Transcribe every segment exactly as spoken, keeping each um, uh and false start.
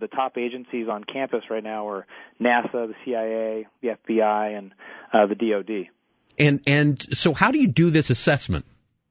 the top agencies on campus right now are NASA, the C I A, the F B I, and uh, the D O D. And and so how do you do this assessment?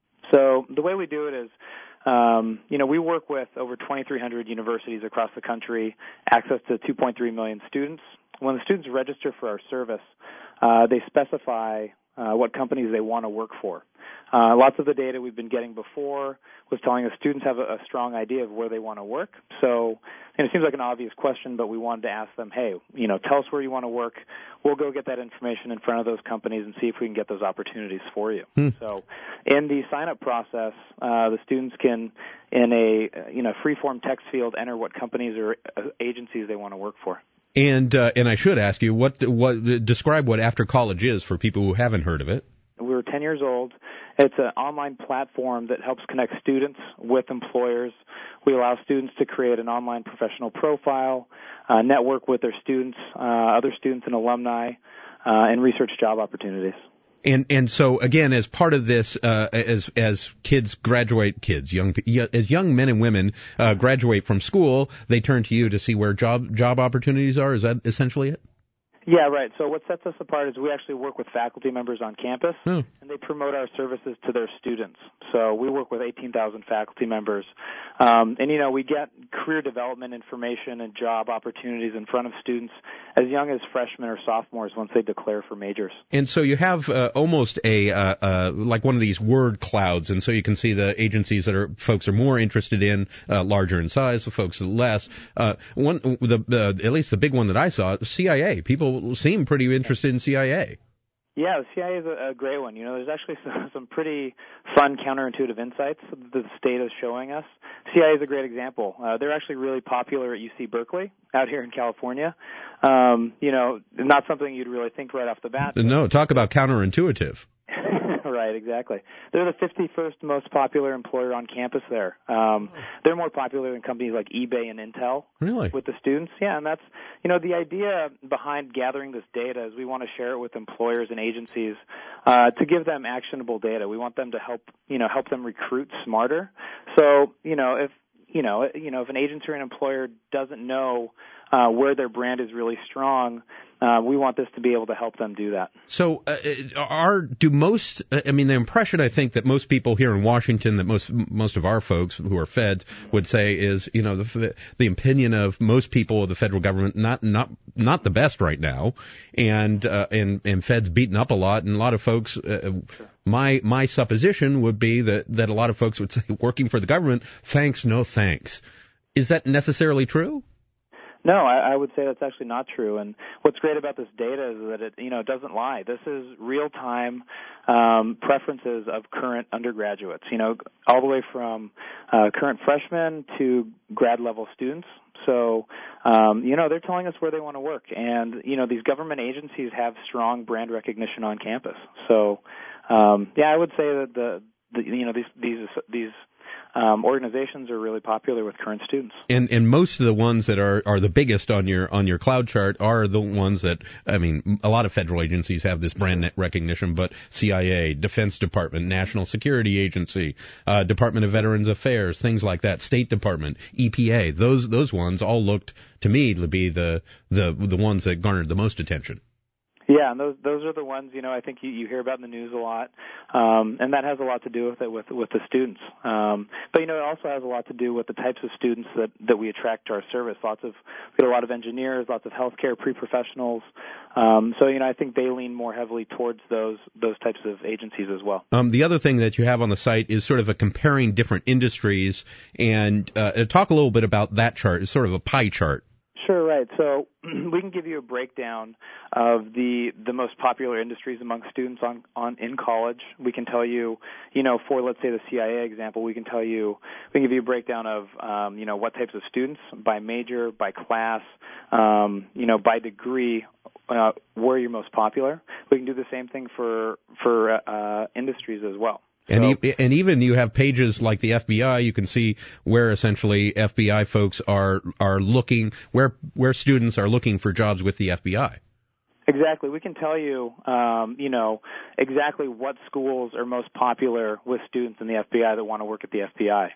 So the way we do it is, um, you know, we work with over twenty-three hundred universities across the country, access to two point three million students. When the students register for our service, uh, they specify uh, what companies they want to work for. Uh, lots of the data we've been getting before was telling us students have a, a strong idea of where they want to work. So, and it seems like an obvious question, but we wanted to ask them, hey, you know, tell us where you want to work. We'll go get that information in front of those companies and see if we can get those opportunities for you. Hmm. So, in the sign-up process, uh, the students can, in a you know free-form text field, enter what companies or agencies they want to work for. And uh, and I should ask you, what what describe what After College is for people who haven't heard of it. We're ten years old. It's an online platform that helps connect students with employers. We allow students to create an online professional profile, uh, network with their students, uh, other students and alumni, uh, and research job opportunities. And and so again, as part of this, uh, as as kids graduate, kids young as young men and women uh, graduate from school, they turn to you to see where job job opportunities are. Is that essentially it? Yeah, right. So what sets us apart is we actually work with faculty members on campus, oh. and they promote our services to their students. So we work with eighteen thousand faculty members. Um, and, you know, we get career development information and job opportunities in front of students as young as freshmen or sophomores once they declare for majors. And so you have uh, almost a, uh, uh, like one of these word clouds, and so you can see the agencies that are folks are more interested in, uh, larger in size, the folks less. Uh, one, the, the, at least the big one that I saw, C I A. People seem pretty interested in C I A. Yeah, the C I A is a, a great one. You know, there's actually some, some pretty fun counterintuitive insights that the state is showing us. C I A is a great example. Uh, they're actually really popular at U C Berkeley out here in California. Um, you know, not something you'd really think right off the bat. No, talk about counterintuitive. Right, exactly. They're the fifty-first most popular employer on campus there. Um, they're more popular than companies like eBay and Intel. Really? With the students. Yeah, and that's, you know, the idea behind gathering this data is we want to share it with employers and agencies uh, to give them actionable data. We want them to help, you know, help them recruit smarter. So, you know, if, you know, you know, if an agency or an employer doesn't know uh, where their brand is really strong, Uh, we want this to be able to help them do that. So, uh, are do most? I mean, the impression I think that most people here in Washington, that most most of our folks who are feds would say is, you know, the the opinion of most people of the federal government not not not the best right now, and uh, and and feds beaten up a lot, and a lot of folks. Uh, sure. My my supposition would be that that a lot of folks would say working for the government, thanks, no thanks. Is that necessarily true? No, I, I would say that's actually not true. And what's great about this data is that it, you know, doesn't lie. This is real-time um, preferences of current undergraduates. You know, all the way from uh, current freshmen to grad-level students. So, um, you know, they're telling us where they want to work. And, you know, these government agencies have strong brand recognition on campus. So, um, yeah, I would say that the, the you know, these these these Um, organizations are really popular with current students. And and most of the ones that are, are the biggest on your on your cloud chart are the ones that, I mean, a lot of federal agencies have this brand recognition, but C I A, Defense Department, National Security Agency, uh, Department of Veterans Affairs, things like that, State Department, E P A, those those ones all looked to me to be the the the ones that garnered the most attention. Yeah, and those those are the ones, you know, I think you, you hear about in the news a lot, um, and that has a lot to do with it with with the students. Um, but you know, it also has a lot to do with the types of students that, that we attract to our service. Lots of we get a lot of engineers, lots of healthcare pre-professionals. Um, so you know, I think they lean more heavily towards those those types of agencies as well. Um, the other thing that you have on the site is sort of a comparing different industries, and uh, talk a little bit about that chart. It's sort of a pie chart. Sure, right. So we can give you a breakdown of the the most popular industries among students on, on in college. We can tell you, you know, for let's say the C I A example, we can tell you, we can give you a breakdown of, um, you know, what types of students by major, by class, um, you know, by degree, uh, where you're most popular. We can do the same thing for for uh, industries as well. And, e- and even you have pages like the F B I, you can see where essentially F B I folks are are looking, where where students are looking for jobs with the F B I. Exactly. We can tell you, um, you know, exactly what schools are most popular with students in the F B I that want to work at the F B I.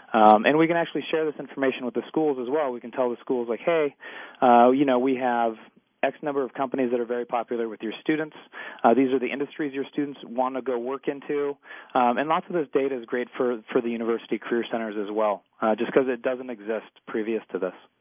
Um, and we can actually share this information with the schools as well. We can tell the schools, like, hey, uh, you know, we have X number of companies that are very popular with your students. Uh, these are the industries your students want to go work into. Um, and lots of this data is great for, for the university career centers as well, uh, just because it doesn't exist previous to this.